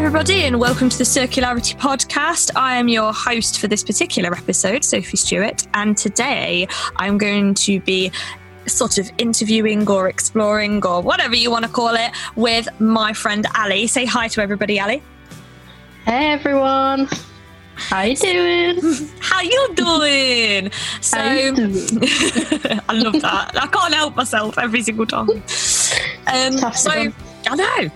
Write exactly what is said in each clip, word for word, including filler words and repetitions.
everybody, and welcome to the Circularity Podcast. I am your host for this particular episode, Sophie Stewart, and today I'm going to be sort of interviewing or exploring or whatever you want to call it with my friend Ali. Say hi to everybody, Ali. Hey everyone. How you doing? How you doing? So, How you doing? I love that. I can't help myself every single time. Um, so, I know.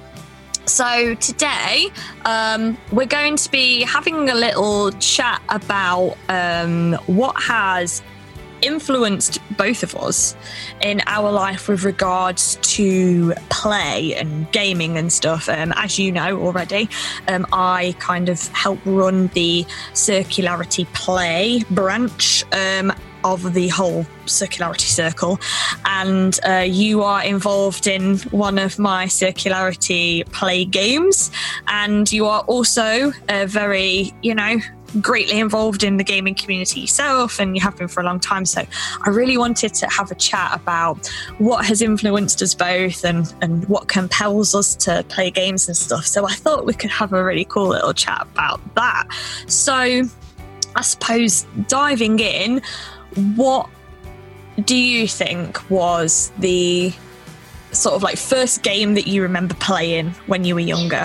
So today, um, we're going to be having a little chat about um, what has influenced both of us in our life with regards to play and gaming and stuff. Um, as you know already, um, I kind of help run the Circularity Play branch um, of the whole Circularity Circle, and uh, you are involved in one of my Circularity Play games, and you are also a very, you know, greatly involved in the gaming community yourself, and you have been for a long time. So I really wanted to have a chat about what has influenced us both and and what compels us to play games and stuff. So I thought we could have a really cool little chat about that. So I suppose diving in, what do you think was the sort of like first game that you remember playing when you were younger?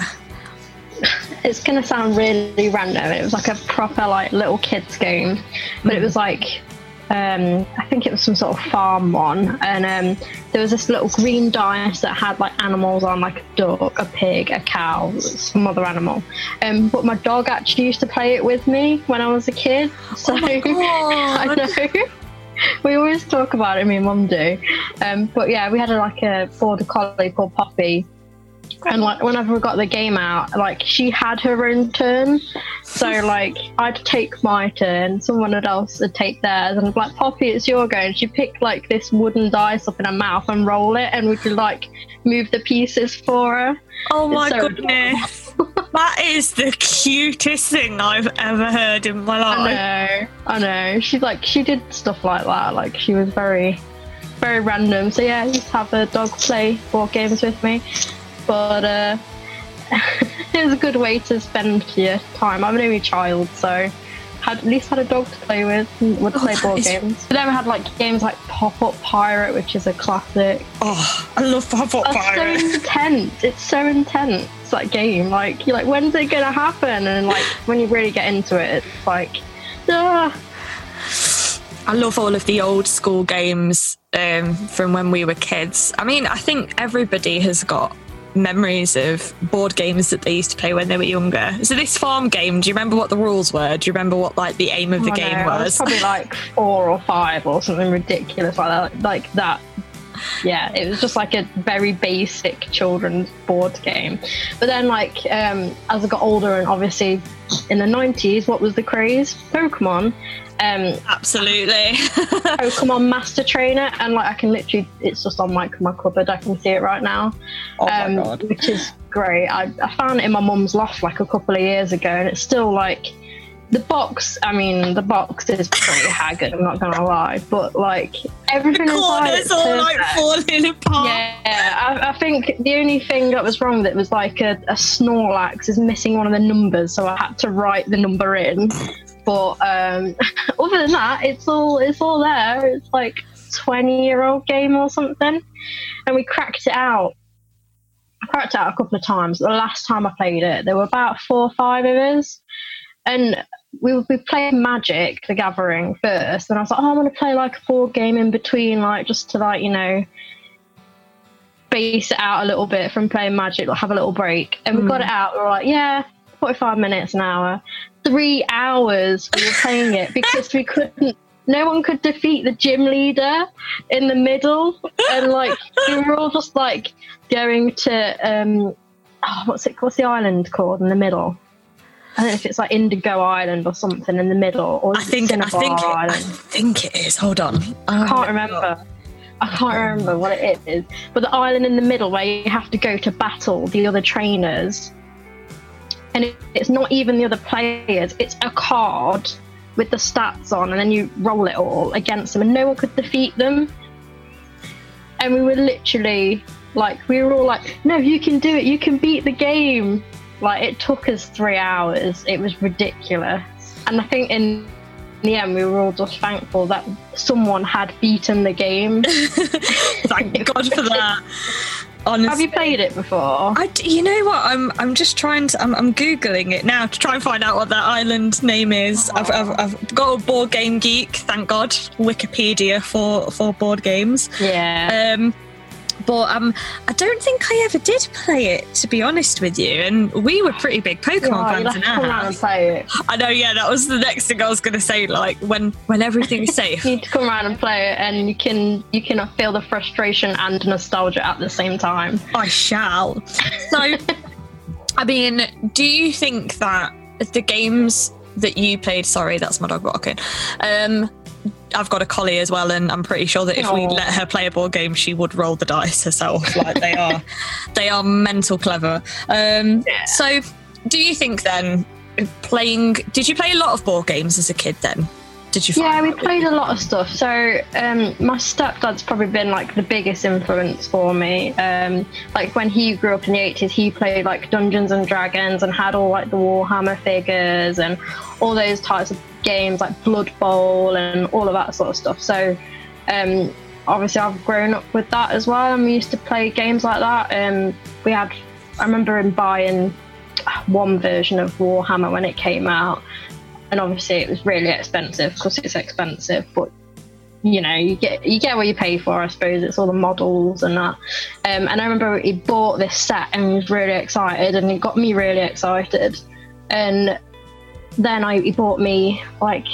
It's going to sound really random. It was like a proper like little kids game, but mm. it was like um, I think it was some sort of farm one, and um, there was this little green dice that had like animals on, like a duck, a pig, a cow, some other animal. Um, but my dog actually used to play it with me when I was a kid. So oh my God. I know. We always talk about it, me and Mum do. Um, but yeah, we had a, like a border collie called Poppy. And like whenever we got the game out, like she had her own turn. So like I'd take my turn, someone else would take theirs, and I'd be like, Poppy, it's your go. And she'd pick like this wooden dice up in her mouth and roll it, and we could like move the pieces for her. Oh my so goodness. That is the cutest thing I've ever heard in my life. I know, I know. She like she did stuff like that. Like she was very, very random. So yeah, I used to have a dog play board games with me. But uh, it was a good way to spend your time. I'm an only child, so had at least had a dog to play with and would play oh, board is... games. But then we had like games like Pop-Up Pirate, which is a classic. Oh, I love Pop-Up Pirate. It's so intense. It's so intense, that game. Like, you're like, when's it going to happen? And like, when you really get into it, it's like, ah. I love all of the old school games um, from when we were kids. I mean, I think everybody has got memories of board games that they used to play when they were younger. So this farm game, do you remember what the rules were? Do you remember what like the aim of the oh, game no, was? I was probably like four or five or something ridiculous like that. Like that. Yeah, it was just like a very basic children's board game. But then like um, as I got older, and obviously in the nineties, what was the craze? Pokemon. Um, Absolutely. Pokemon Master Trainer, and like I can literally, it's just on my, my cupboard, I can see it right now. Oh my um, God. Which is great. I, I found it in my mum's loft like a couple of years ago, and it's still like, the box, I mean, the box is pretty haggard, I'm not gonna lie, but like everything the inside corners all like falling apart. Yeah, I, I think the only thing that was wrong with it was like a, a Snorlax is missing one of the numbers, so I had to write the number in. But um, other than that, it's all it's all there. It's like twenty year old game or something, and we cracked it out. I cracked it out a couple of times. The last time I played it, there were about four or five of us, and we we played Magic: The Gathering first. And I was like, oh, I want to play like a board game in between, like just to like you know base it out a little bit from playing Magic, like have a little break. And we mm. got it out. We were like, yeah, forty-five minutes, an hour. Three hours we were playing it because we couldn't, no one could defeat the gym leader in the middle, and like we were all just like going to um oh, what's it what's the island called in the middle? I don't know if it's like Indigo Island or something in the middle, or I think I think it, I think it is. Hold on, I can't remember. I can't remember what it is, but the island in the middle where you have to go to battle the other trainers. And it, it's not even the other players, it's a card with the stats on, and then you roll it all against them, and no one could defeat them. And we were literally like, we were all like, no, you can do it, you can beat the game. Like, it took us three hours. It was ridiculous. And I think in the end, we were all just thankful that someone had beaten the game. Thank God for that. Honestly. Have you played it before? I, you know what? I'm I'm just trying to. I'm, I'm googling it now to try and find out what that island name is. I've, I've I've got a Board Game Geek. Thank God, Wikipedia for for board games. Yeah. Um, but um, I don't think I ever did play it, to be honest with you. And we were pretty big Pokemon yeah, fans in our our house. house. Play it. I know. Yeah, that was the next thing I was going to say. Like when when everything's safe, you need to come around and play it, and you can you can feel the frustration and nostalgia at the same time. I shall. So, I mean, do you think that the games that you played? Sorry, that's my dog barking. Um, I've got a collie as well, and I'm pretty sure that if Aww. we let her play a board game, she would roll the dice herself. Like they are, they are mental clever. Um, Yeah. So, do you think then playing? Did you play a lot of board games as a kid? Then, did you? Find Yeah, we that? played a lot of stuff. So um, my stepdad's probably been like the biggest influence for me. Um, like when he grew up in the eighties, he played like Dungeons and Dragons and had all like the Warhammer figures and all those types of games like Blood Bowl and all of that sort of stuff. So um, obviously I've grown up with that as well, and we used to play games like that. Um, we had, I remember him buying one version of Warhammer when it came out, and obviously it was really expensive because it's expensive, but you know, you get you get what you pay for, I suppose. It's all the models and that. Um, and I remember he bought this set and he was really excited, and it got me really excited. And then I, he bought me like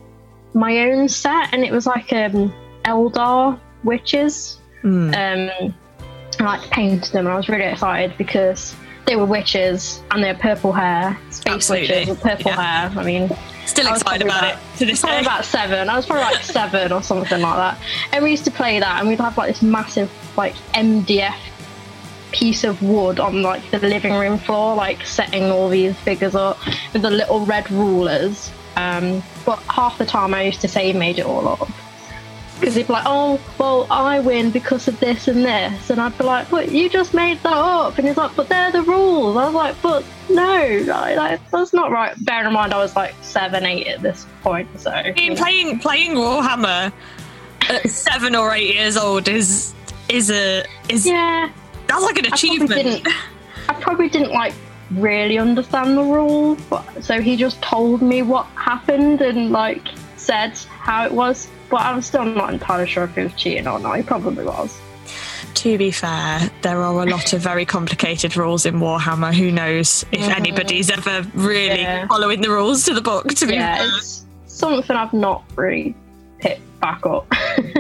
my own set, and it was like um, Eldar witches. Mm. Um, I like painted them, and I was really excited because they were witches and they had purple hair, space Absolutely. witches with purple Yeah. hair. I mean, Still I was excited probably about it to this probably day. about seven. I was probably like seven or something like that. And we used to play that, and we'd have like this massive like M D F piece of wood on like the living room floor, like setting all these figures up with the little red rulers. Um, but half the time I used to say he made it all up. Because he'd be like, oh, well, I win because of this and this. And I'd be like, but you just made that up. And he's like, but they're the rules. I was like, but no, like, like, that's not right. Bear in mind, I was like seven, eight at this point. So I mean, playing playing Warhammer at seven or eight years old is is a is yeah, that's like an I probably achievement. didn't, I probably didn't like really understand the rules, but so he just told me what happened and like said how it was. But I'm still not entirely sure if he was cheating or not. He probably was. To be fair, there are a lot of very complicated rules in Warhammer. Who knows if Mm. anybody's ever really Yeah. following the rules to the book, to be Yeah, fair. it's something I've not really picked back up.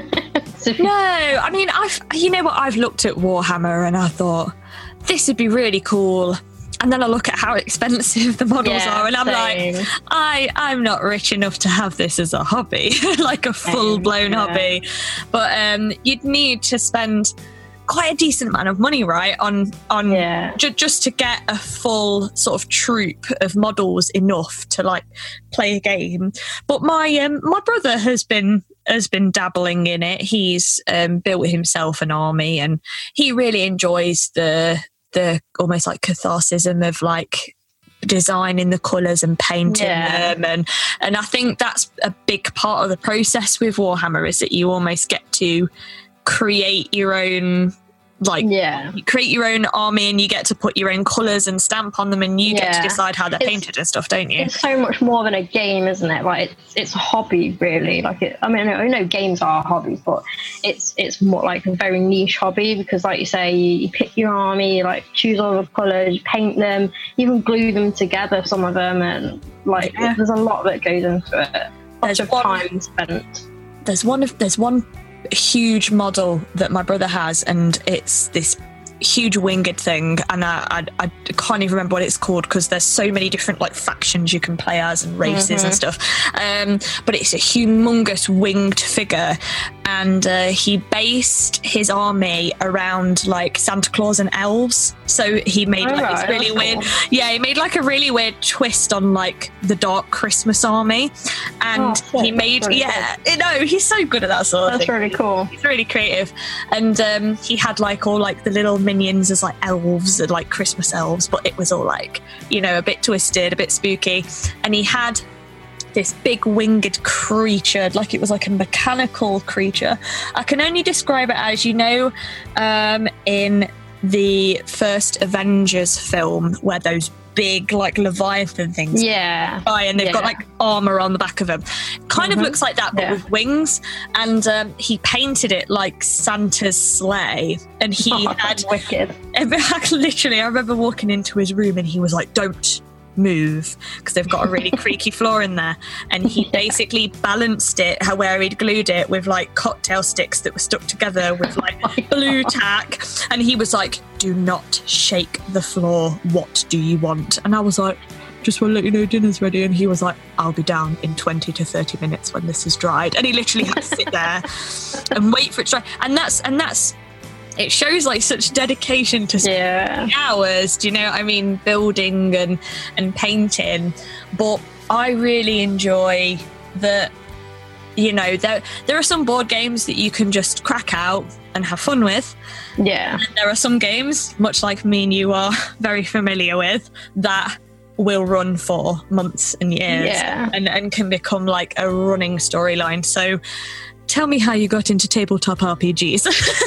So- No, I mean, I've you know what? I've looked at Warhammer and I thought this would be really cool. And then I look at how expensive the models Yeah, are, and I'm same. like, I, I'm not rich enough to have this as a hobby, like a full-blown yeah. hobby. But um, you'd need to spend quite a decent amount of money, right, on on Yeah. ju- just to get a full sort of troop of models enough to like play a game. But my um, my brother has been has been dabbling in it. He's um, built himself an army, and he really enjoys the the almost like catharsism of like designing the colours and painting Yeah. them, and and I think that's a big part of the process with Warhammer, is that you almost get to create your own like Yeah. you create your own army, and you get to put your own colours and stamp on them, and you get to Yeah. decide how they're It's- painted and stuff, don't you? It's so much more than a game, isn't it? Like it's it's a hobby, really. Like it, I mean, I know games are hobbies, but it's it's more like a very niche hobby because, like you say, you, you pick your army, you, like choose all the colours, you paint them, even glue them together. Some of them, and like Yeah. there's a lot that goes into it. Lots There's of one- time spent. There's one of there's one huge model that my brother has, and it's this huge winged thing, and I, I, I can't even remember what it's called because there's so many different like factions you can play as and races Mhm. and stuff, um, but it's a humongous winged figure, and uh, he based his army around like Santa Claus and elves. So he made like right, this really weird, cool. yeah, he made like a really weird twist on like the Dark Christmas Army, and oh, he made really yeah, you know, he's so good at that sort of That's thing. really cool. He's really creative, and um, he had like all like the little minions as like elves and like Christmas elves, but it was all like, you know, a bit twisted, a bit spooky, and he had this big winged creature, like it was like a mechanical creature. I can only describe it as, you know, um, in the first Avengers film where those big like Leviathan things Yeah. fly and they've yeah. got like armor on the back of them. Kind Mm-hmm. of looks like that, but Yeah. with wings. And um, he painted it like Santa's sleigh, and he Oh, had that's wicked. literally, I remember walking into his room and he was like, "Don't move," because they've got a really creaky floor in there, and he Yeah. basically balanced it how where he'd glued it with like cocktail sticks that were stuck together with like Oh blue tack, and he was like, "Do not shake the floor, what do you want?" And I was like, "Just want to let you know dinner's ready," and he was like, "I'll be down in twenty to thirty minutes when this is dried," and he literally had to sit there and wait for it to dry. And that's and that's it shows like such dedication to Yeah. hours, do you know what I mean, building and and painting. But I really enjoy that, you know, there there are some board games that you can just crack out and have fun with. Yeah. And there are some games, much like me and you are very familiar with, that will run for months and years Yeah. and, and can become like a running storyline. So tell me how you got into tabletop R P Gs.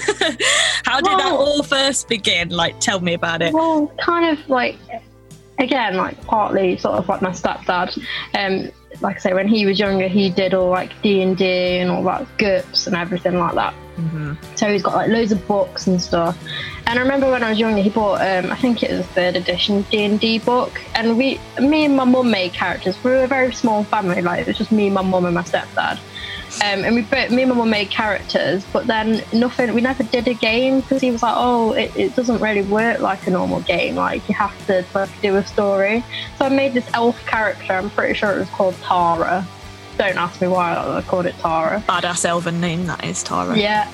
How did that Well- all first begin? Like, tell me about it. Well, kind of like, again, like partly sort of like my stepdad. Um, like I say, when he was younger, he did all like D and D and all that GURPS and everything like that. Mm-hmm. So he's got like loads of books and stuff. And I remember when I was younger, he bought, um, I think it was a third edition D and D book. And we, me and my mum made characters. We were a very small family. Like it was just me, my mum, and my stepdad. Um, and we, both, me and my mum made characters, but then nothing. We never did a game because he was like, "Oh, it, it doesn't really work like a normal game. Like you have to like, do a story." So I made this elf character. I'm pretty sure it was called Tara. Don't ask me why I called it Tara. Badass elven name, that is, Tara. Yeah.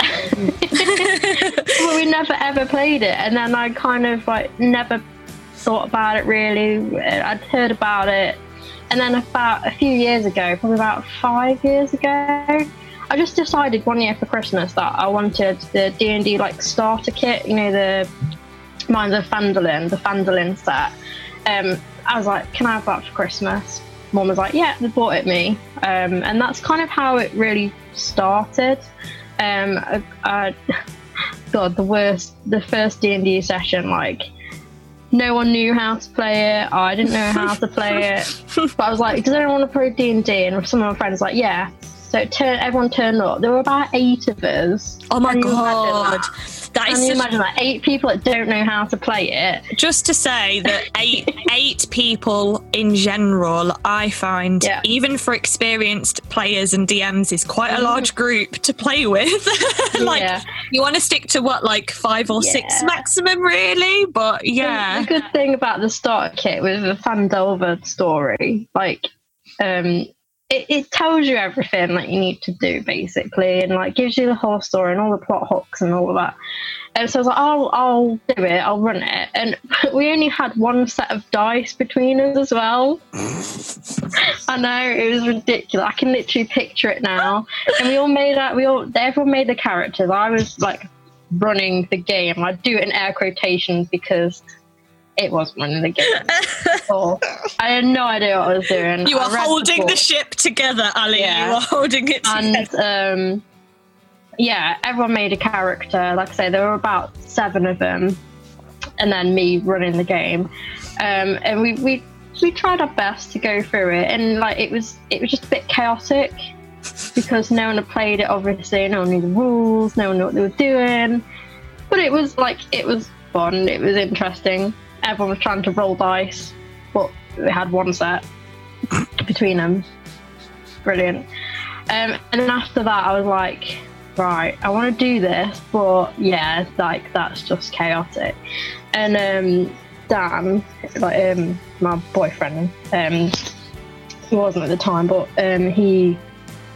But we never ever played it, and then I kind of like never thought about it really. I'd heard about it. And then about a few years ago, probably about five years ago, I just decided one year for Christmas that I wanted the D and D like starter kit, you know, the mine's a Phandalin, the Phandalin set. Um, I was like, can I have that for Christmas? Mum was like, yeah, they bought it me. Um, and that's kind of how it really started. Um, I, I, God, the worst, the first D and D session, like, no one knew how to play it. I didn't know how to play it. But I was like, does anyone want to play D and D? And some of my friends were like, yeah. So it turn, everyone turned up. There were about eight of us. Oh my Can you god. imagine that? That is Can you such- imagine that? Eight people that don't know how to play it. just to say that eight eight people in general, I find, Yeah. even for experienced players and D Ms, is quite a large group to play with. Like, Yeah. you want to stick to what, like five or six Yeah. maximum, really? But yeah. The good thing about the starter kit with the Phandelver story, like, um, it, it tells you everything that you need to do, basically, and like gives you the whole story and all the plot hooks and all of that. And so I was like, I'll, I'll do it, I'll run it. And we only had one set of dice between us as well. I know, it was ridiculous. I can literally picture it now. And we all made that, we all, everyone made the characters. I was like running the game. I do it in air quotations because it wasn't running the game. Oh, I had no idea what I was doing. You I are read holding the book. ship together, Ali. Yeah. You are holding it together. And um, yeah, everyone made a character. Like I say, there were about seven of them, and then me running the game. Um, and we, we we tried our best to go through it, and like it was it was just a bit chaotic because no one had played it. Obviously, no one knew the rules, no one knew what they were doing. But it was like it was fun. It was interesting. Everyone was trying to roll dice, but they had one set between them. Brilliant. Um, and then after that, I was like, right, I want to do this, but yeah, like that's just chaotic. And um, Dan, like um, my boyfriend, um, he wasn't at the time, but um, he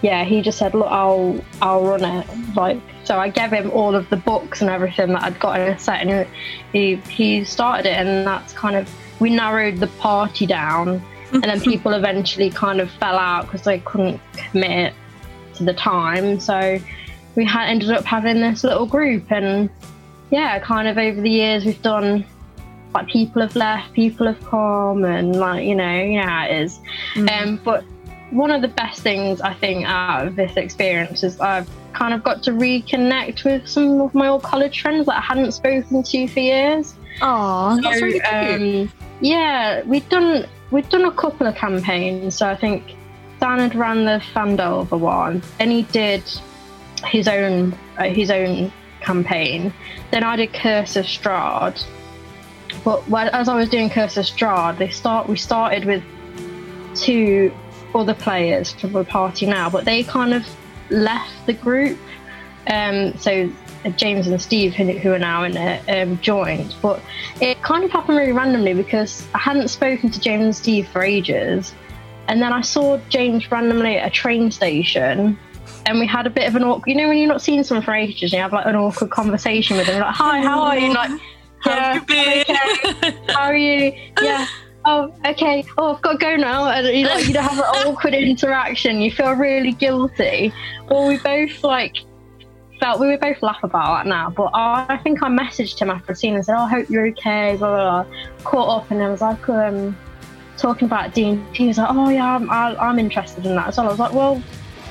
yeah, he just said, look, I'll I'll run it. Like, so I gave him all of the books and everything that I'd got in a set, and he he started it, and that's kind of, we narrowed the party down, and then people eventually kind of fell out because they couldn't commit to the time. So we had ended up having this little group, and yeah, kind of over the years we've done, like, people have left, people have come, and like, you know, you know how it is. Mm. Um, but one of the best things I think out of this experience is I've kind of got to reconnect with some of my old college friends that I hadn't spoken to for years. Oh, that's so, really cute. Um, yeah, we've done we've done a couple of campaigns. So I think Dan had ran the Fandelver one, then he did his own uh, his own campaign. Then I did Curse of Strahd. But when, as I was doing Curse of Strahd, they start we started with two other players from the party now, but they kind of left the group. Um, so James and Steve, who, who are now in it, um, joined. But it kind of happened really randomly because I hadn't spoken to James and Steve for ages. And then I saw James randomly at a train station, and we had a bit of an awkward, you know, when you're not seeing someone for ages, and you have like an awkward conversation with them. You're like, hi, how are you? Like, yeah, okay. How are you? Yeah. Oh, okay. Oh, I've got to go now. And you like, you don't have an awkward interaction. You feel really guilty. Well, we both like felt we were both laugh about it now. But I, I think I messaged him after seeing and said, "Oh, I hope you're okay." Blah blah blah. Caught up, and I was like, um, talking about D and D. He was like, "Oh yeah, I'm I, I'm interested in that." So I was like, "Well,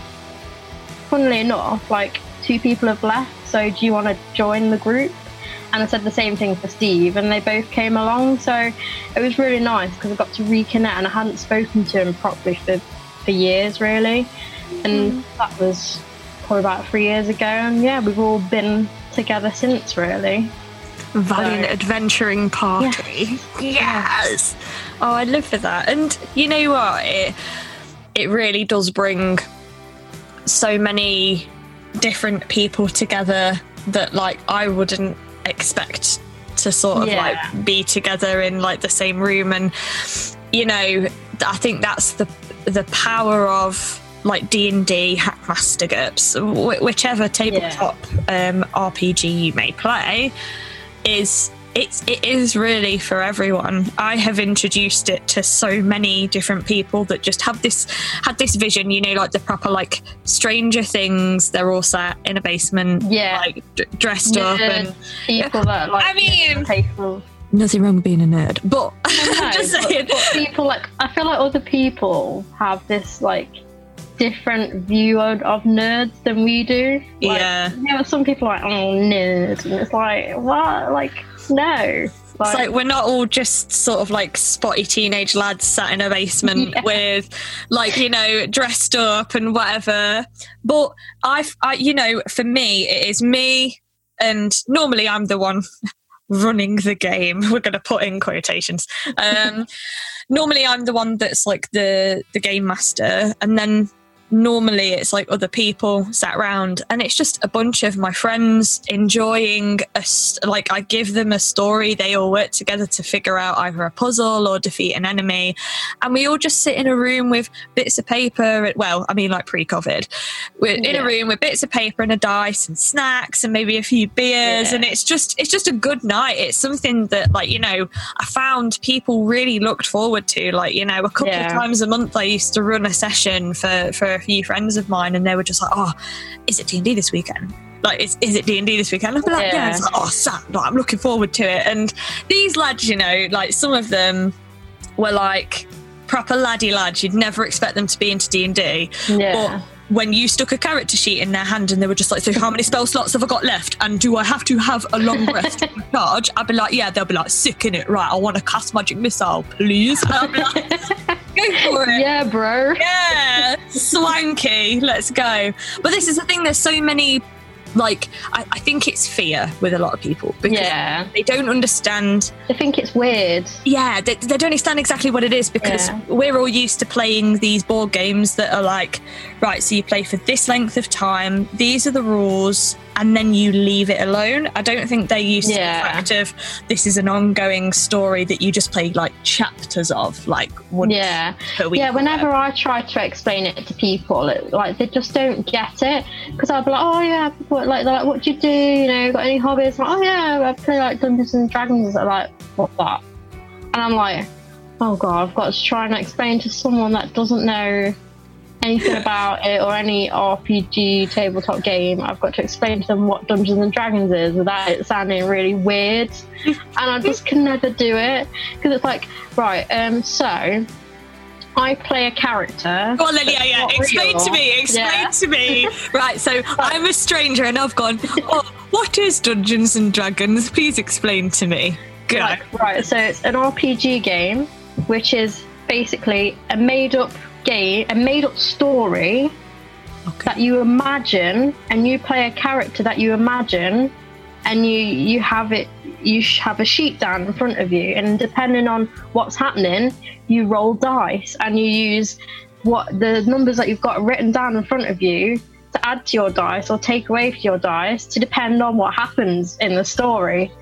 funnily enough, like two people have left. So do you want to join the group?" And I said the same thing for Steve, and they both came along. So it was really nice because I got to reconnect, and I hadn't spoken to him properly for, for years, really. And mm. that was probably about three years ago. And yeah, we've all been together since, really. Valiant so, adventuring party. Yes. Yes. Oh, I'd live for that. And you know what? It, it really does bring so many different people together that, like, I wouldn't expect to sort of yeah. like be together in like the same room. And you know, I think that's the the power of like D and D, Hackmaster GURPS, wh- whichever tabletop yeah. um, R P G you may play, is it's it is really for everyone. I have introduced it to so many different people that just have this had this vision, you know, like the proper like Stranger Things. They're all sat in a basement, yeah, like d- dressed yeah, up, and people that like. I mean, people. Nothing wrong with being a nerd, but I'm just saying. But, but people like I feel like other people have this like different view of, of nerds than we do. Like, yeah, you know, some people are like, oh, nerd, and it's like, what, like. No. Like, it's like we're not all just sort of like spotty teenage lads sat in a basement yeah. with like, you know, dressed up and whatever. But I've, I, you know, for me, it is me, and normally I'm the one running the game. We're going to put in quotations. Um, normally I'm the one that's like the, the game master, and then normally it's like other people sat around, and it's just a bunch of my friends enjoying a st- like I give them a story, they all work together to figure out either a puzzle or defeat an enemy, and we all just sit in a room with bits of paper, well I mean like pre-COVID, we're in yeah. a room with bits of paper and a dice and snacks and maybe a few beers, yeah. and it's just it's just a good night. It's something that, like, you know, I found people really looked forward to. Like, you know, a couple yeah. of times a month I used to run a session for for a few friends of mine, and they were just like, oh, is it D and D this weekend? Like, is, is it D and D this weekend? I'd be like, yeah, yeah. It's like, oh, Sam, like, I'm looking forward to it. And these lads, you know, like some of them were like proper laddie lads. You'd never expect them to be into D and D. Yeah. But when you stuck a character sheet in their hand and they were just like, so how many spell slots have I got left? And do I have to have a long rest to charge? I'd be like, yeah. They'll be like, sick in it. Right, I want to cast magic missile, please. And I'd be like, go for it. Yeah, bro. Yeah, swanky. Let's go. But this is the thing. There's so many, like, I, I think it's fear with a lot of people because yeah. they don't understand. They think it's weird. Yeah, they, they don't understand exactly what it is because yeah. we're all used to playing these board games that are like, right, so you play for this length of time. These are the rules. and then you leave it alone. I don't think they're used Yeah. to the fact of this is an ongoing story that you just play like chapters of, like once Yeah, per week. yeah. or Whenever whatever. I try to explain it to people, it, like they just don't get it, because I'll be like, oh yeah, what, like, they're like, what do you do? You know, got any hobbies? I'm like, oh yeah, I play like Dungeons and Dragons. They're like, what's that? And I'm like, oh god, I've got to try and explain to someone that doesn't know anything about it or any R P G tabletop game. I've got to explain to them what Dungeons and Dragons is without it sounding really weird, and I just can never do it, because it's like, right, um, so I play a character. Go on then, yeah, yeah. that's not Explain real. to me, explain Yeah. to me. Right, so I'm a stranger and I've gone, oh, what is Dungeons and Dragons? Please explain to me. Go. Right, right, so it's an R P G game, which is basically a made-up game, a made-up story Okay. that you imagine, and you play a character that you imagine, and you you have it. You sh- have a sheet down in front of you, and depending on what's happening, you roll dice, and you use what the numbers that you've got written down in front of you to add to your dice or take away from your dice to depend on what happens in the story.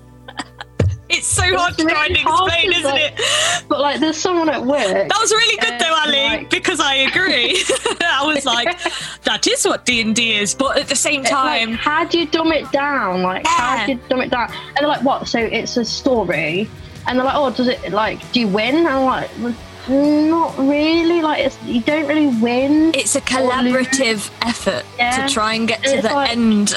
It's so hard to really try and hard explain, to, isn't like- it? But like, there's someone at work. That was really good though, Um, Ali, like- because I agree. I was like, that is what D and D is, but at the same It's time, like, how do you dumb it down? Like, how Yeah. do you dumb it down? And they're like, what? So it's a story, and they're like, oh, does it like? Do you win? And I'm like, well, not really. Like, it's, you don't really win. it's a collaborative effort Yeah. to try and get to It's the like- end.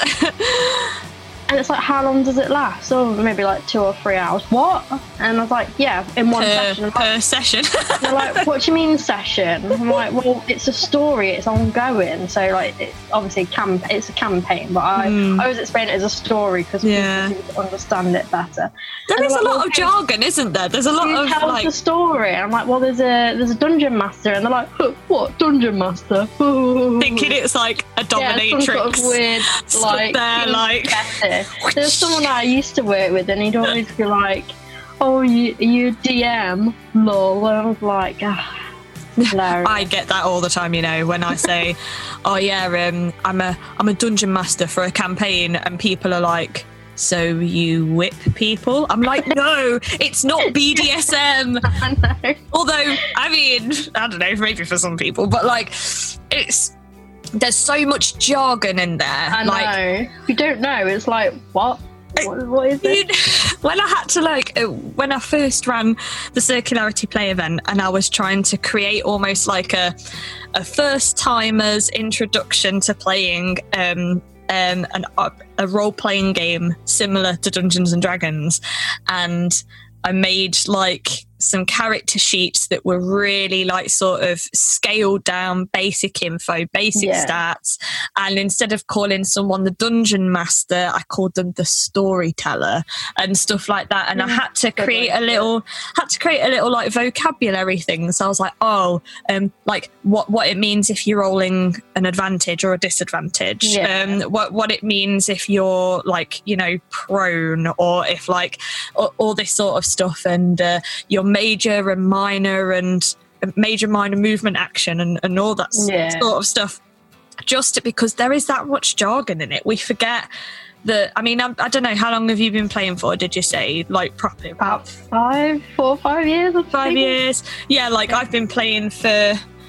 And it's like, how long does it last? Oh, maybe like two or three hours. What? And I was like, yeah, in one per, session. I'm like, per session. And they're like, what do you mean session? I'm like, well, it's a story, it's ongoing. So like, it's obviously camp, it's a campaign, but I, Mm. I always explain it as a story because Yeah. people seem to understand it better. There And is a they're like, lot well, of jargon, isn't there? There's a lot who of tells like the story? And I'm like, well, there's a there's a dungeon master, and they're like, huh, what dungeon master? thinking it's like a yeah, some dominatrix. sort of weird, stood like, there, like- better. There's someone I used to work with, and he'd always be like, "Oh, you you D M, lol." And I was like, ah, hilarious. I get that all the time, you know, when I say, "Oh yeah, um, I'm a I'm a dungeon master for a campaign," and people are like, "So you whip people?" I'm like, "No, it's not B D S M." I know. Although, I mean, I don't know, maybe for some people, but like, it's there's so much jargon in there. I like, know. If you don't know, it's like, what? What, what is it? You- when I had to like uh, when I first ran the Circularity Play event, and I was trying to create almost like a a first timer's introduction to playing um um an a role playing game similar to Dungeons and Dragons, and I made like some character sheets that were really like sort of scaled down basic info, basic Yeah. stats. And instead of calling someone the dungeon master, I called them the storyteller and stuff like that. And I had to good create way a to do little, had to create a little like vocabulary thing. So I was like, oh, um, like what, what it means if you're rolling an advantage or a disadvantage. Yeah. Um, what, what it means if you're like, you know, prone, or if like all, all this sort of stuff, and uh, your major and minor and major minor movement action and, and all that s- Yeah. sort of stuff, just because there is that much jargon in it. We forget that. I mean, I, I don't know, how long have you been playing for, did you say, like properly? About five, four or five years. I Five think. years? Yeah, like I've been playing for,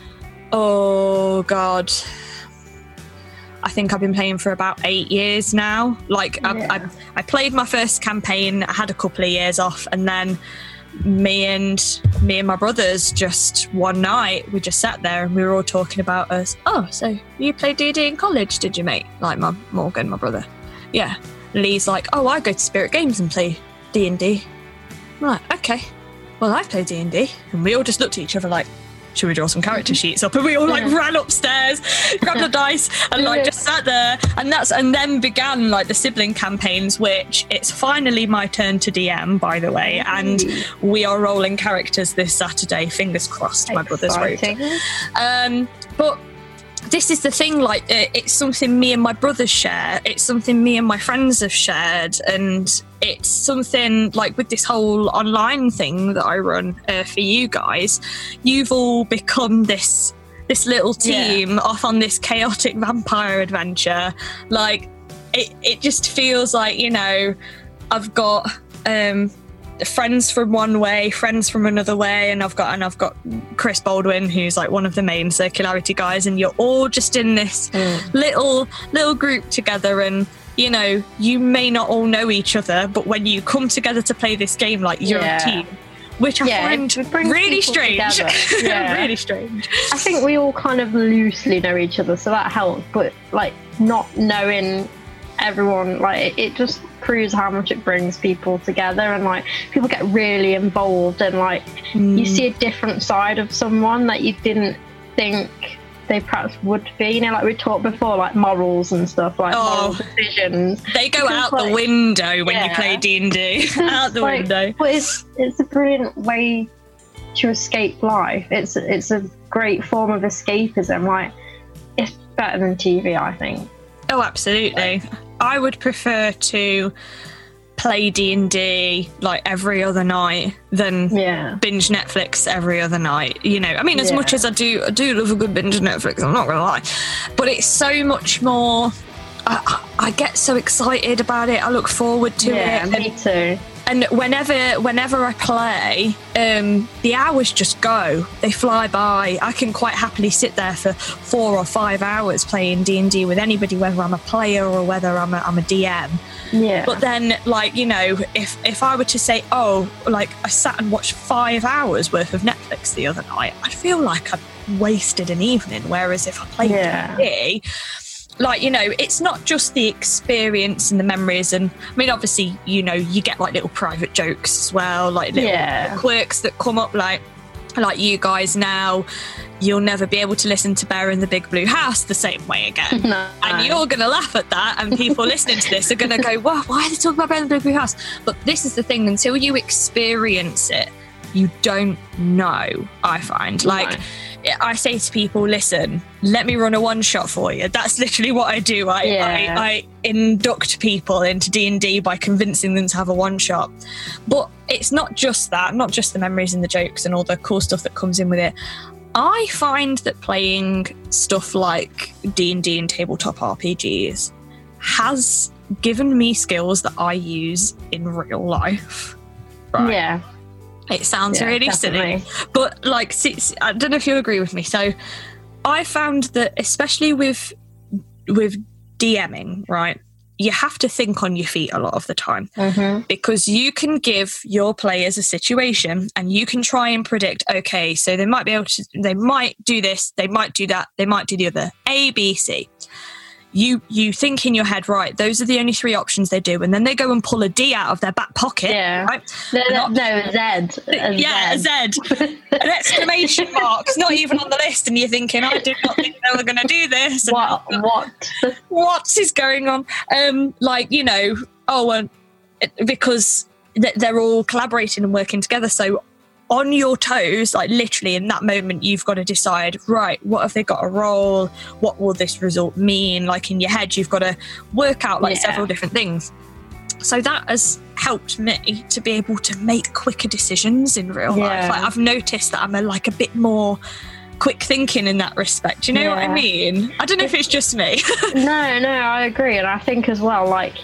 oh God, I think I've been playing for about eight years now. Like I, Yeah. I, I played my first campaign, I had a couple of years off, and then me and me and my brothers, just one night we just sat there and we were all talking about us. Oh, so you played D and D in college, did you, mate? Like my Morgan, my brother. Yeah. Lee's like, oh, I go to Spirit Games and play D and D. Right, okay. Well, I've played D and D, and we all just looked at each other like, should we draw some character sheets up? And we all like Yeah. ran upstairs, grabbed the dice, and like Yeah. just sat there. And that's and then began like the sibling campaigns, which it's finally my turn to D M, by the way. And we are rolling characters this Saturday. Fingers crossed, my brother's wrote. Exciting. Um, but this is the thing, like it, it's something me and my brothers share. It's something me and my friends have shared, and it's something like with this whole online thing that I run uh, for you guys. You've all become this this little team off on this chaotic vampire adventure. Like it, it just feels like, you know, I've got um, friends from one way, friends from another way, and I've got and I've got Chris Baldwin, who's like one of the main circularity guys, and you're all just in this mm. little little group together, and you know, you may not all know each other, but when you come together to play this game, like you're yeah. a team. Which I yeah, find really strange. Yeah. Really strange. I think we all kind of loosely know each other, so that helps. But like not knowing everyone, like it just proves how much it brings people together, and like people get really involved, and like mm. you see a different side of someone that you didn't think they perhaps would be. You know, like we talked before, like morals and stuff, like oh, moral decisions. They go because, out like, the window when yeah. you play D and D. Out the like, window. But it's it's a brilliant way to escape life. It's it's a great form of escapism. Like it's better than T V, I think. Oh, absolutely. Like, I would prefer to play D and D like every other night than yeah. binge Netflix every other night. You know, I mean, as yeah. much as I do, I do love a good binge Netflix. I'm not gonna lie, but it's so much more. I, I get so excited about it. I look forward to yeah, it. Yeah, me too. And whenever, whenever I play, um, the hours just go. They fly by. I can quite happily sit there for four or five hours playing D and D with anybody, whether I'm a player or whether I'm a, I'm a D M. Yeah. But then, like, you know, if if I were to say, oh, like I sat and watched five hours worth of Netflix the other night, I'd feel like I'd wasted an evening. Whereas if I played yeah. D and D, like, you know, it's not just the experience and the memories, and I mean, obviously, you know, you get like little private jokes as well, like little yeah. quirks that come up, like like you guys now. You'll never be able to listen to Bear in the Big Blue House the same way again. No. And you're going to laugh at that, and people listening to this are going to go, wow, why are they talking about Bear in the Big Blue House? But this is the thing, until you experience it, you don't know, I find. Like, no. I say to people, listen, let me run a one-shot for you. That's literally what I do. I, yeah. I, I induct people into D and D by convincing them to have a one-shot. But it's not just that, not just the memories and the jokes and all the cool stuff that comes in with it. I find that playing stuff like D and D and tabletop R P Gs has given me skills that I use in real life. Right? Yeah. It sounds yeah, really definitely. silly, but like, I don't know if you agree with me. So I found that especially with with DMing, right, you have to think on your feet a lot of the time, mm-hmm. because you can give your players a situation and you can try and predict, okay, so they might be able to, they might do this, they might do that, they might do the other, A, B, C. You you think in your head, right, those are the only three options they do, and then they go and pull a D out of their back pocket. Yeah. Right? No, no, no, a Z. A yeah, Z. a Z. An exclamation mark. It's not even on the list, and you're thinking, I did not think they were going to do this. What? What? What is going on? Um, like, you know, oh, well, because they're all collaborating and working together, so on your toes, like literally in that moment, you've got to decide, right, what have they got to roll? What will this result mean? Like in your head, you've got to work out like yeah. several different things. So that has helped me to be able to make quicker decisions in real yeah. life. Like I've noticed that I'm a, like a bit more quick thinking in that respect. You know yeah. what I mean? I don't know if it's just me. no, no, I agree. And I think as well, like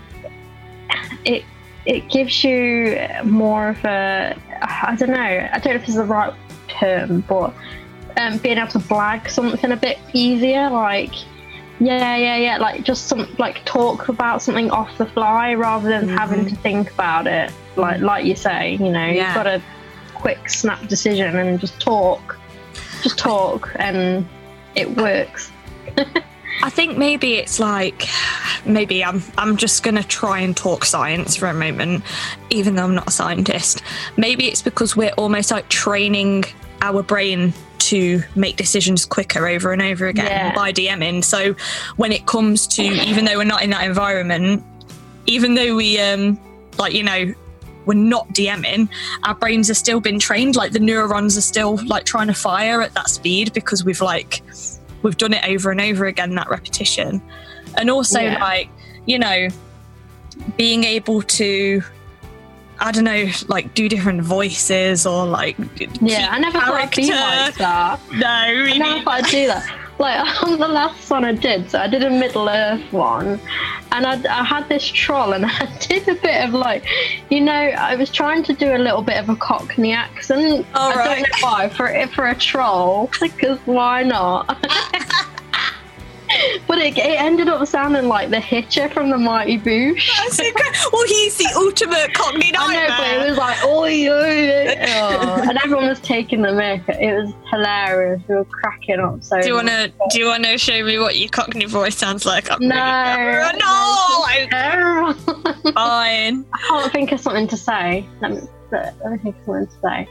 it, it gives you more of a, I don't know, I don't know if it's the right term, but um, being able to blag something a bit easier, like, yeah, yeah, yeah, like just some, like talk about something off the fly rather than mm-hmm. having to think about it, like, like you say, you know, yeah. you've got a quick snap decision and just talk, just talk, and it works. I think maybe it's like, maybe I'm I'm just going to try and talk science for a moment, even though I'm not a scientist. Maybe it's because we're almost like training our brain to make decisions quicker over and over again yeah. by DMing. So when it comes to, even though we're not in that environment, even though we, um, like, you know, we're not DMing, our brains have still been trained. Like the neurons are still like trying to fire at that speed because we've like... we've done it over and over again, that repetition. And also yeah. like, you know, being able to, I don't know, like do different voices or like yeah I never thought I'd be like that. No, really. I never thought I'd do that. like on the last one I did, so I did a Middle Earth one, and I, I had this troll, and I did a bit of like, you know, I was trying to do a little bit of a Cockney accent. All I right. don't know why, for for a troll, because why not? But it, it ended up sounding like the Hitcher from the Mighty Boosh. That's incredible. Well, he's the ultimate Cockney I nightmare. know, but it was like, oi, oi, oi. Oh, and everyone was taking the mic. It was hilarious. We were cracking up. So Do you wanna do you wanna show me what your Cockney voice sounds like? I'm No, really no, no. fine. I can't think of something to say. Let me, let me think of something to say.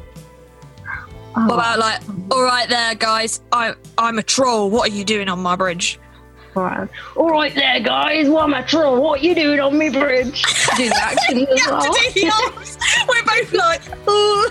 Oh. What about like, all right there, guys. I I'm a troll. What are you doing on my bridge? Right. All right there, guys. What am I troll? What you doing on me bridge? Do the accent as well. We're both like, ooh.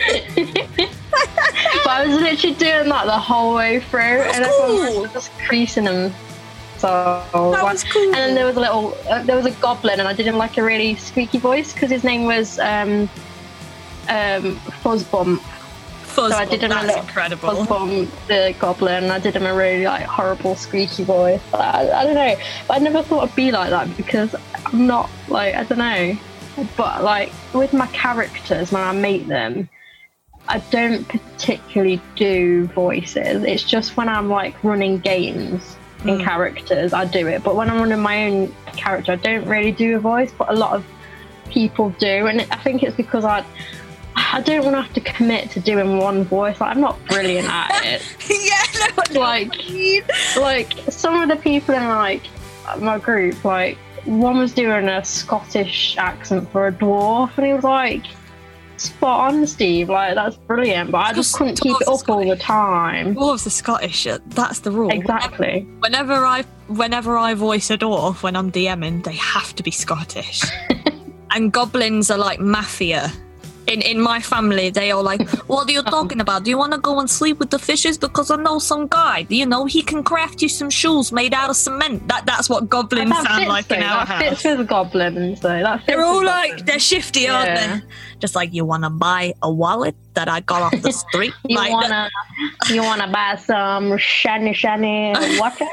But I was literally doing that the whole way through, That's and everyone cool. was just creasing them. So That was cool. And then there was a little, uh, there was a goblin, and I did him like a really squeaky voice because his name was um, um, Fuzzbump. Fuzzball, So I did him a that's little incredible. Fuzzbomb the goblin, and I did him a really like horrible squeaky voice. I, I don't know, but I never thought I'd be like that because I'm not like, I don't know. But like with my characters, when I meet them, I don't particularly do voices. It's just when I'm like running games in Mm. characters, I do it. But when I'm running my own character, I don't really do a voice. But a lot of people do, and I think it's because I. I don't want to have to commit to doing one voice. Like, I'm not brilliant at it. Yeah, no, Like, like some of the people in like my group, like one was doing a Scottish accent for a dwarf, and he was like, "Spot on, Steve. Like, that's brilliant." But I just couldn't keep it up all the time. Dwarves are Scottish. That's the rule. Exactly. Whenever I whenever I voice a dwarf when I'm DMing, they have to be Scottish. And goblins are like mafia. In in my family, they are like, what are you talking about? Do you want to go and sleep with the fishes? Because I know some guy, you know, he can craft you some shoes made out of cement. That That's what goblins That sound fits, like though. in our That house. fits with goblins, though. That fits They're all with like, goblins. they're shifty, aren't Yeah. they? Just like, you want to buy a wallet that I got off the street? You like wanna, you wanna buy some shiny, shiny watches?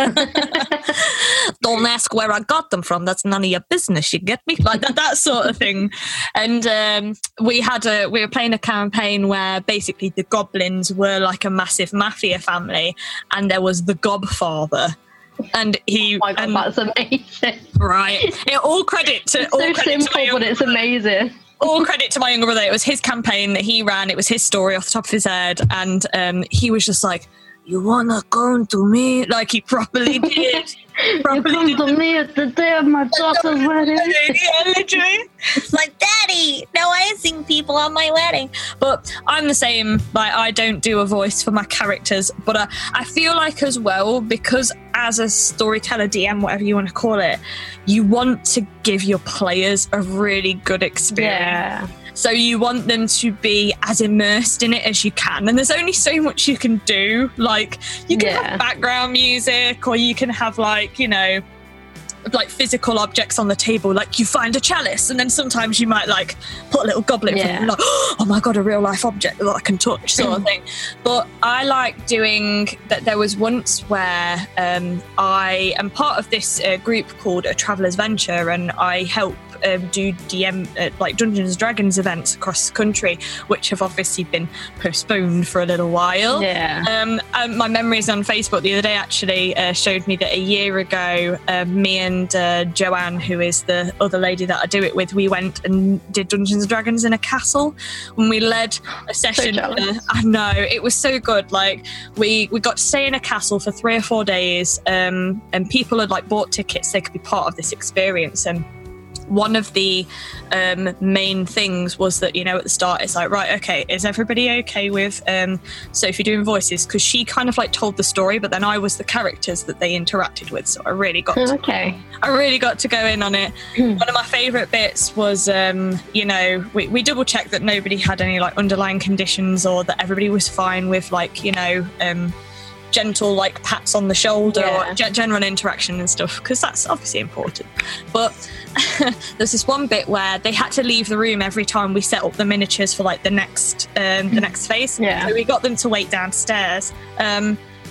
Don't ask where I got them from. That's none of your business. You get me? Like that, that sort of thing. And um, we had a, we were playing a campaign where basically the goblins were like a massive mafia family, and there was the Gobfather. And he, Oh my God, and, that's amazing. right. It, all credit to, It's all so credit simple, to my but younger it's brother. amazing. All credit to my younger brother. It was his campaign that he ran. It was his story off the top of his head. And um, he was just like, you want to come to me? Like he properly did. You properly come did. to me at the day of my daughter's wedding. Yeah, literally. It's like, Daddy, no icing people on my wedding. But I'm the same. Like, I don't do a voice for my characters, but I, I feel like as well, because as a storyteller, D M, whatever you want to call it, you want to give your players a really good experience. Yeah. So you want them to be as immersed in it as you can. And there's only so much you can do. Like, you can Yeah. have background music, or you can have, like, you know, like physical objects on the table. Like, you find a chalice, and then sometimes you might, like, put a little goblet Yeah. in front of you, like, oh my God, a real life object that I can touch, sort of thing. But I like doing that. There was once where um, I am part of this uh, group called A Traveller's Venture, and I help Um, do D M uh, like Dungeons and Dragons events across the country, which have obviously been postponed for a little while. Yeah. Um, um, my memories on Facebook the other day actually uh, showed me that a year ago, uh, me and uh, Joanne, who is the other lady that I do it with, we went and did Dungeons and Dragons in a castle, and we led a session. jealous. uh, I know, it was so good. Like we we got to stay in a castle for three or four days, um, and people had like bought tickets; they could be part of this experience. And one of the um, main things was that, you know, at the start, it's like, right, okay, is everybody okay with um, Sophie doing voices? Because she kind of like told the story, but then I was the characters that they interacted with, so I really got to, Okay. I really got to go in on it. One of my favourite bits was, um, you know, we, we double checked that nobody had any like underlying conditions, or that everybody was fine with, like, you know, um, gentle like pats on the shoulder, Yeah. or g- general interaction and stuff, because that's obviously important. But there's this one bit where they had to leave the room every time we set up the miniatures for like the next um, the next phase. Yeah. So we got them to wait downstairs. Um,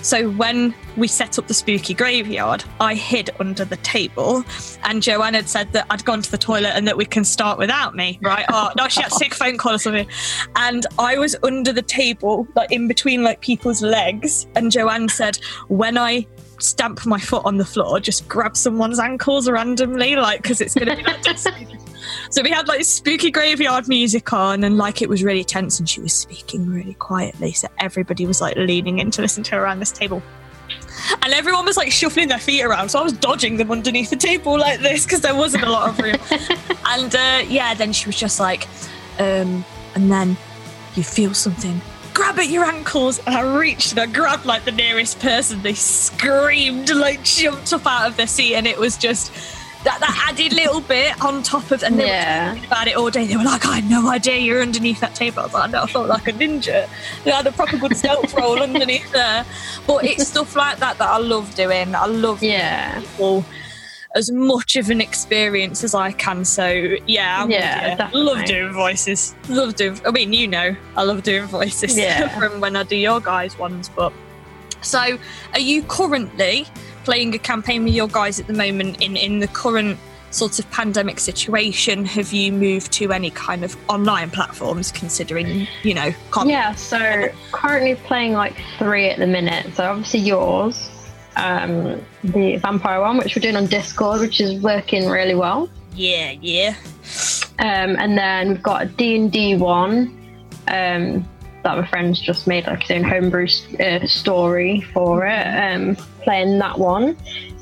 So when we set up the spooky graveyard, I hid under the table, and Joanne had said that I'd gone to the toilet and that we can start without me, right? Oh, no, she had to take a phone call or something. And I was under the table, like in between like people's legs. And Joanne said, when I stamp my foot on the floor, just grab someone's ankles randomly, like, because it's going to be like Destiny. So we had like spooky graveyard music on, and like it was really tense, and she was speaking really quietly, so everybody was like leaning in to listen to her around this table, and everyone was like shuffling their feet around, so I was dodging them underneath the table like this because there wasn't a lot of room. And uh, yeah, then she was just like, um, and then you feel something, grab at your ankles. And I reached and I grabbed like the nearest person. They screamed, like jumped up out of their seat, and it was just that, that added little bit on top of, and they yeah. were talking about it all day. They were like, I had no idea you're underneath that table. I was like, I know, I felt like a ninja. I had a proper good stealth roll underneath there. But it's stuff like that that I love doing. I love yeah. people as much of an experience as I can. So yeah, I'm yeah, love doing voices. Love doing. I mean, you know, I love doing voices yeah. from when I do your guys' ones. But so, are you currently playing a campaign with your guys at the moment in in the current sort of pandemic situation? Have you moved to any kind of online platforms, considering, you know? Con- yeah. So currently playing like three at the minute. So obviously yours. Um, the vampire one, which we're doing on Discord, which is working really well. Yeah, yeah. Um, and then we've got a D and D one um, that my friend's just made like his own homebrew uh, story for it. Um, playing that one,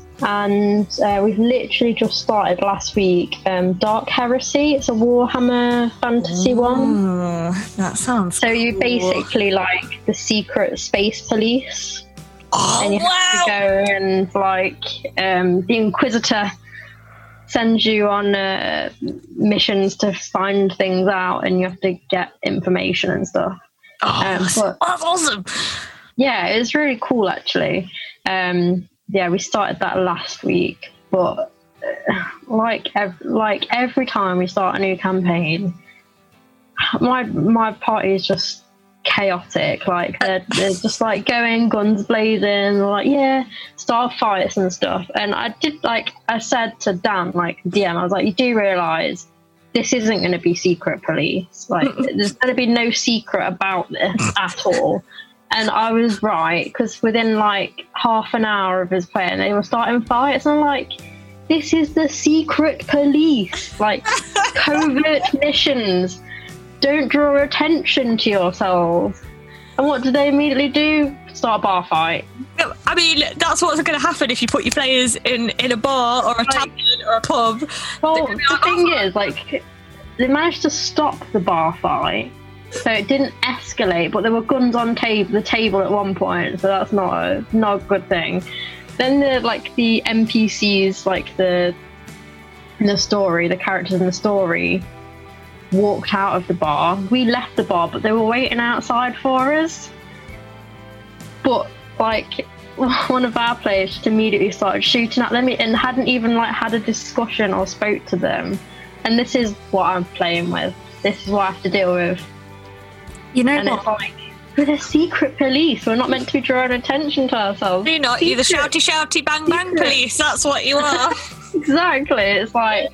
and uh, we've literally just started last week. Um, Dark Heresy. It's a Warhammer fantasy Ooh, one. That sounds. So cool. you're basically like the secret space police. Oh, and you wow. have to go and like um, the Inquisitor sends you on uh, missions to find things out, and you have to get information and stuff. Oh, um, that's, but, that's awesome. Yeah, it's really cool actually. Um, yeah, we started that last week, but uh, like ev- like every time we start a new campaign, my my party is just chaotic. Like they're, they're just like going guns blazing, like yeah, start fights and stuff. And I did like I said to Dan, like D M, I was like, you do realise this isn't going to be secret police. Like there's going to be no secret about this at all. And I was right, because within like half an hour of us playing, they were starting fights, and I'm like, this is the secret police, like covert missions. Don't draw attention to yourselves. And what do they immediately do? Start a bar fight. I mean, that's what's going to happen if you put your players in, in a bar or a like, tavern or a pub. Well, the like, thing oh. is, like, they managed to stop the bar fight, so it didn't escalate. But there were guns on tab- the table at one point, so that's not a not a good thing. Then the like the N P Cs, like the in the story, the characters in the story, walked out of the bar. We left the bar, but they were waiting outside for us. But like one of our players just immediately started shooting at them and hadn't even like had a discussion or spoke to them. And this is what I'm playing with. This is what I have to deal with. You know and what? It's like, we're the secret police. We're not meant to be drawing attention to ourselves. You're not. You're the shouty, shouty, bang, bang secret. Police. That's what you are. Exactly. It's like,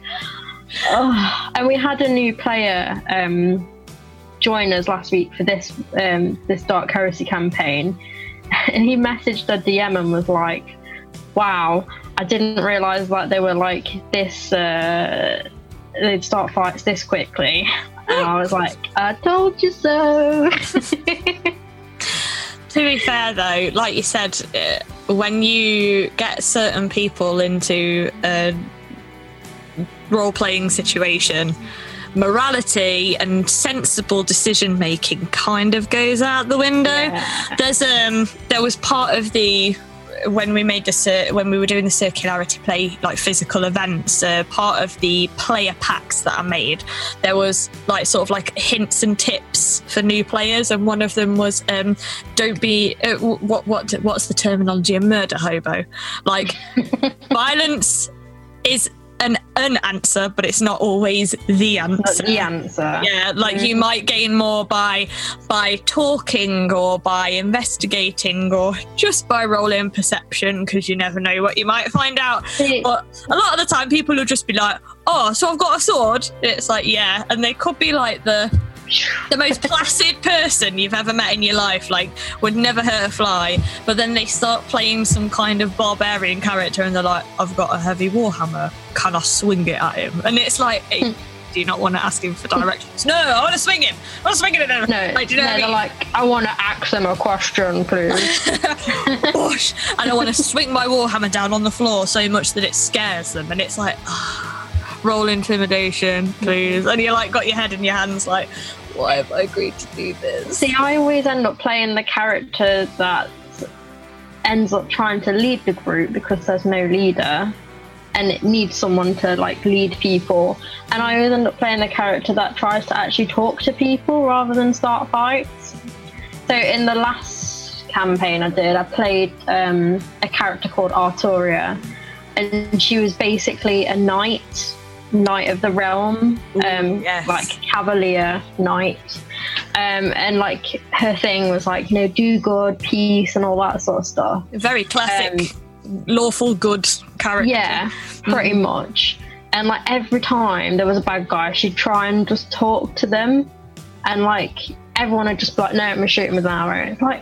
oh. And we had a new player um, join us last week for this um, this Dark Heresy campaign, and he messaged a D M and was like, "Wow, I didn't realise that they were like this. Uh, they'd start fights this quickly." And I was like, I told you so. To be fair, though, like you said, uh, when you get certain people into a role-playing situation, morality and sensible decision-making kind of goes out the window. Yeah. There's um, there was part of the when we made this uh, when we were doing the circularity play, like physical events, uh, part of the player packs that I made, there was like sort of like hints and tips for new players, and one of them was um don't be uh, what what what's the terminology, a murder hobo. Like violence is an an answer, but it's not always the answer. Not the answer. Yeah, like mm. you might gain more by by talking or by investigating or just by rolling perception, because you never know what you might find out. It, but a lot of the time people will just be like, oh, so I've got a sword? It's like, yeah. And they could be like the the most placid person you've ever met in your life, like would never hurt a fly, but then they start playing some kind of barbarian character and they're like, I've got a heavy warhammer, can I swing it at him? And it's like, hey, do you not want to ask him for directions? No, I want to swing him. I want to swing it at him. No, like, do you know no, what I mean? They're like, I want to ask them a question, please. Whoosh, and I want to swing my warhammer down on the floor so much that it scares them, and it's like, oh, roll intimidation, please. And you're like, got your head in your hands, like, why have I agreed to do this? See, I always end up playing the character that ends up trying to lead the group because there's no leader and it needs someone to like lead people, and I always end up playing the character that tries to actually talk to people rather than start fights. So in the last campaign I did, I played um, a character called Arturia, and she was basically a knight Knight of the Realm, um, Ooh, yes. like Cavalier Knight, um, and like her thing was like, you know, do good, peace, and all that sort of stuff. Very classic, um, lawful good character. Yeah, pretty mm-hmm. much. And like every time there was a bad guy, she'd try and just talk to them, and like everyone would just be like, no, I'm gonna shoot him with an arrow. It's like,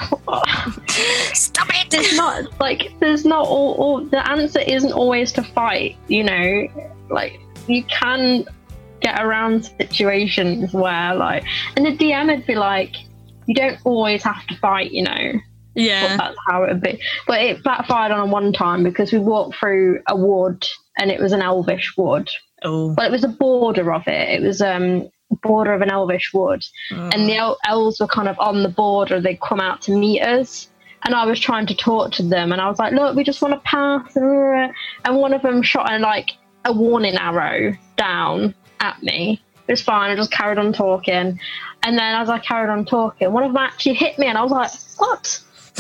stop it! There's not like there's not all, all the answer isn't always to fight, you know. Like you can get around situations where like, and the D M would be like, you don't always have to fight, you know. Yeah, but that's how it would be. But it backfired on one time because we walked through a wood and it was an elvish wood. Oh, but it was the border of it. It was um border of an elvish wood, oh. and the el- elves were kind of on the border. They'd come out to meet us. And I was trying to talk to them, and I was like, look, we just want to pass. And one of them shot a, like a warning arrow down at me. It was fine. I just carried on talking. And then as I carried on talking, one of them actually hit me, and I was like, what?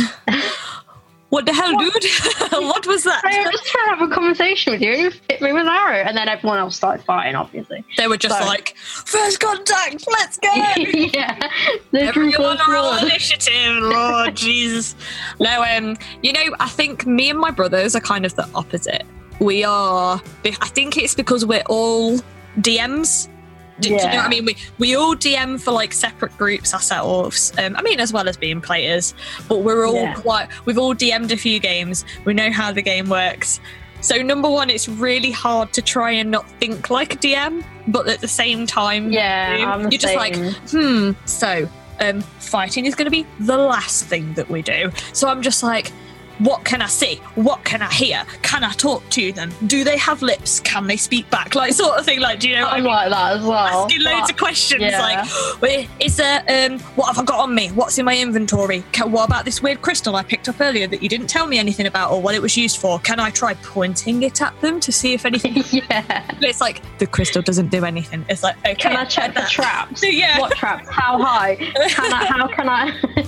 What the hell, what? Dude? What was that? I was just trying to have a conversation with you, and you hit me with an arrow. And then everyone else started fighting, obviously. They were just so, like, first contact, let's go! Yeah. Everyone roll initiative, Lord Jesus. No, um, you know, I think me and my brothers are kind of the opposite. We are, I think it's because we're all D Ms. Do, yeah. do you know what I mean? We we all D M for like separate groups ourselves. Um, I mean, as well as being players, but we're all yeah. quite. We've all D M'd a few games. We know how the game works. So number one, it's really hard to try and not think like a D M, but at the same time, yeah, you, I'm the you're just same. like, hmm. So um, fighting is going to be the last thing that we do. So I'm just like, what can I see? What can I hear? Can I talk to them? Do they have lips? Can they speak back? Like, sort of thing. Like, do you know what I'm I mean? like that as well. Asking loads but, of questions. yeah. Like, wait, is there, um, what have I got on me? What's in my inventory? Can, what about this weird crystal I picked up earlier that you didn't tell me anything about or what it was used for? Can I try pointing it at them to see if anything... yeah. But it's like, the crystal doesn't do anything. It's like, okay. Can I check the traps? Yeah. What traps? How high? Can I, how can I...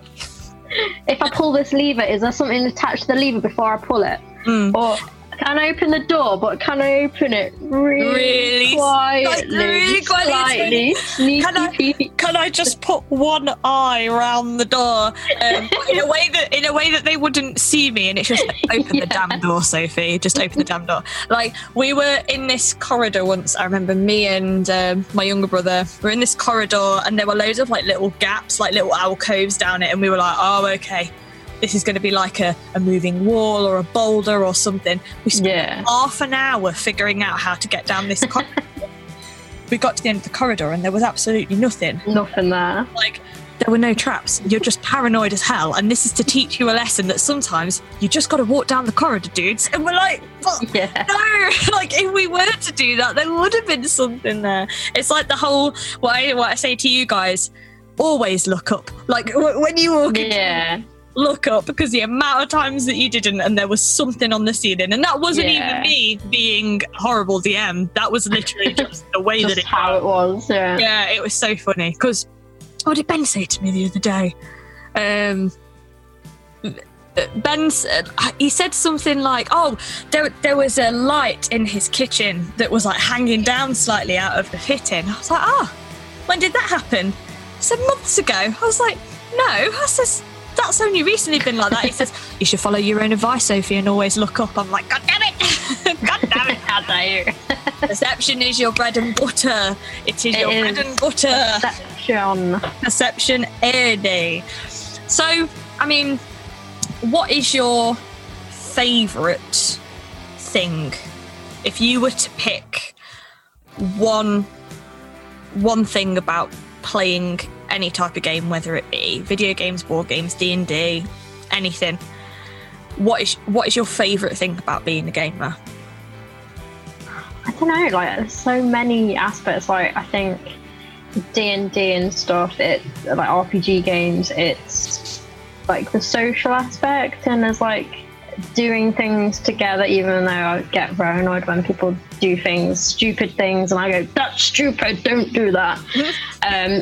If I pull this lever, is there something attached to the lever before I pull it? Mm. Or can I open the door, but can I open it really, really quietly? Like really quietly. Slightly. Can I, can I just put one eye around the door um, in a way that in a way that they wouldn't see me? And it's just like, open yeah. the damn door, Sophie. Just open the damn door. Like, we were in this corridor once. I remember me and um, my younger brother were in this corridor, and there were loads of like little gaps, like little alcoves down it, and we were like, oh, okay. This is going to be like a, a moving wall or a boulder or something. We spent yeah. half an hour figuring out how to get down this corridor. We got to the end of the corridor and there was absolutely nothing. Nothing there. Like, there were no traps. You're just paranoid as hell. And this is to teach you a lesson that sometimes you just got to walk down the corridor, dudes. And we're like, but yeah. no. Like, if we were to do that, there would have been something there. It's like the whole, what I, what I say to you guys, always look up. Like, w- when you walk in, yeah. look up, because the amount of times that you didn't and there was something on the ceiling, and that wasn't yeah. even me being horrible D M, that was literally just the way just that it how was. it was yeah yeah it was so funny because what did Ben say to me the other day? um Ben's, uh, he said something like, oh, there, there was a light in his kitchen that was like hanging down slightly out of the fitting. I was like, ah, oh, when did that happen? He said months ago. I was like, no, that's just, that's only recently been like that. He says, you should follow your own advice, Sophie, and always look up. I'm like, God damn it. God damn it. How dare you? Perception is your bread and butter. It is it your is bread and butter. Perception. Perception every day. So, I mean, what is your favourite thing? If you were to pick one one thing about playing any type of game, whether it be video games, board games, D and D, anything, what is what is your favourite thing about being a gamer? I don't know, like there's so many aspects. Like I think D and D and stuff, it like R P G games, it's like the social aspect, and there's like doing things together, even though I get very annoyed when people do things, stupid things, and I go, that's stupid, don't do that. um,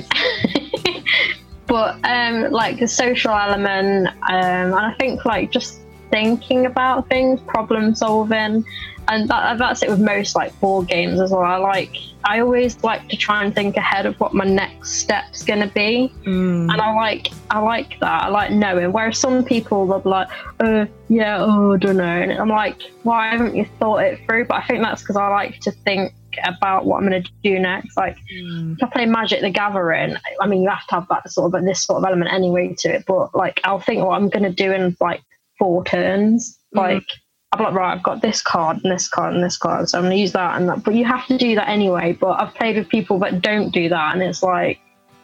but um, like the social element, um, and I think like just thinking about things, problem solving, and that, that's it with most like board games as well. I like, I always like to try and think ahead of what my next step's going to be, mm. and I like, I like that. I like knowing. Whereas some people they'll be like, uh, yeah, oh, I don't know, and I'm like, why haven't you thought it through? But I think that's because I like to think about what I'm going to do next. Like mm. if I play Magic the Gathering, I mean, you have to have that sort of this sort of element anyway to it. But like, I'll think what I'm going to do in like four turns, mm. like. I'm like, right, I've got this card and this card and this card, so I'm going to use that and that. But you have to do that anyway. But I've played with people that don't do that, and it's like,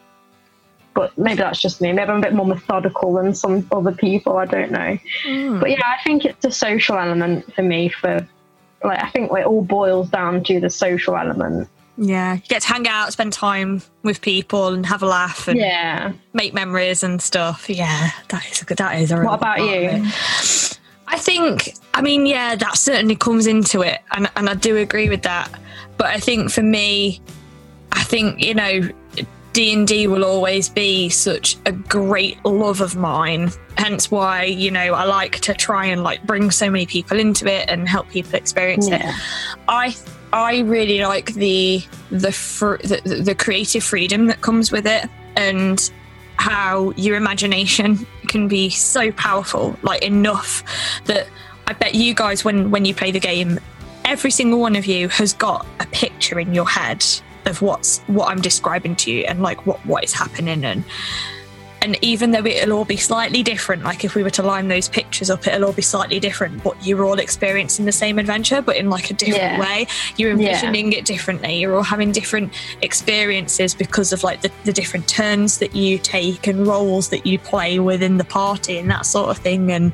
but maybe that's just me. Maybe I'm a bit more methodical than some other people. I don't know. Mm. But yeah, I think it's a social element for me. For like, I think it all boils down to the social element. Yeah, you get to hang out, spend time with people, and have a laugh, and yeah, make memories and stuff. Yeah, that is a good. That is a. Really what about you? I think, I mean, yeah, that certainly comes into it, and, and I do agree with that. But I think for me, I think, you know, D and D will always be such a great love of mine. Hence why, you know, I like to try and like bring so many people into it and help people experience yeah. it. I I really like the the, fr- the the creative freedom that comes with it, and how your imagination can be so powerful, like enough that I bet you guys, when when you play the game, every single one of you has got a picture in your head of what's what I'm describing to you, and like what what is happening, and and even though it'll all be slightly different, like if we were to line those pictures up, it'll all be slightly different, but you're all experiencing the same adventure, but in like a different yeah. way. You're envisioning yeah. it differently. You're all having different experiences because of like the, the different turns that you take and roles that you play within the party and that sort of thing. And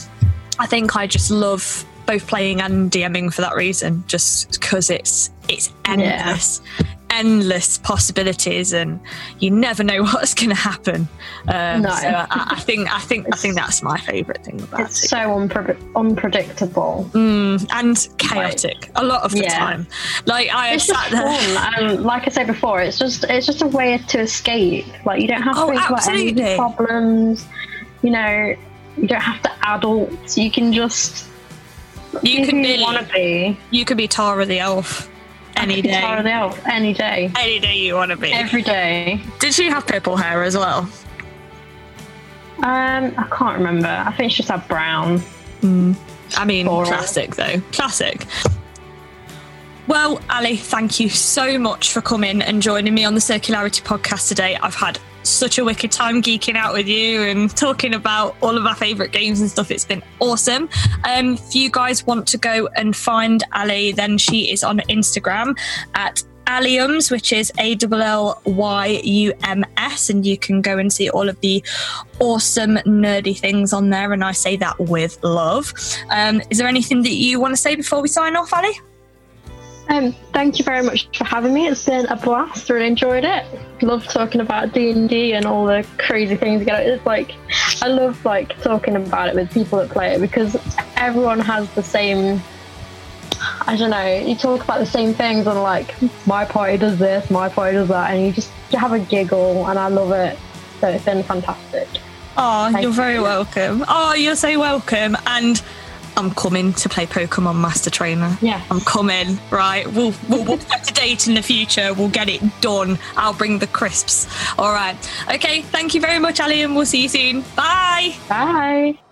I think I just love both playing and DMing for that reason, just because it's it's endless. Yeah. endless possibilities, and you never know what's going to happen. Um, no. So I, I think I think I think that's my favourite thing about it's it. It's so unpre- unpredictable mm, and chaotic like, a lot of the yeah. time. Like I it's have just sat there. Fun. And like I said before, it's just it's just a way to escape. Like you don't have to oh, think absolutely. about any problems. You know, you don't have to adult. You can just you can be want to be. You could be Tara the elf. Any day. Tara the elf, any day. Any day you want to be. Every day. Did she have purple hair as well? Um, I can't remember. I think she just had brown. Mm. I mean, Floral. Classic though. Classic. Well, Ali, thank you so much for coming and joining me on the Circularity podcast today. I've had such a wicked time geeking out with you and talking about all of our favourite games and stuff. It's been awesome. Um, if you guys want to go and find Ali, then she is on Instagram at Allyums, which is A L L Y U M S, and you can go and see all of the awesome nerdy things on there, and I say that with love. Um, is there anything that you want to say before we sign off, Ali? Um, thank you very much for having me. It's been a blast. Really enjoyed it. Love talking about D and D and all the crazy things. It's like I love like talking about it with people that play it, because everyone has the same. I don't know. You talk about the same things, and like my party does this, my party does that, and you just you have a giggle, and I love it. So it's been fantastic. Oh, you're very you. welcome. Oh, you're so welcome. And I'm coming to play Pokemon Master Trainer. Yeah, I'm coming. Right, we'll we'll, we'll set a date in the future. We'll get it done. I'll bring the crisps. All right. Okay. Thank you very much, Ali, and we'll see you soon. Bye. Bye.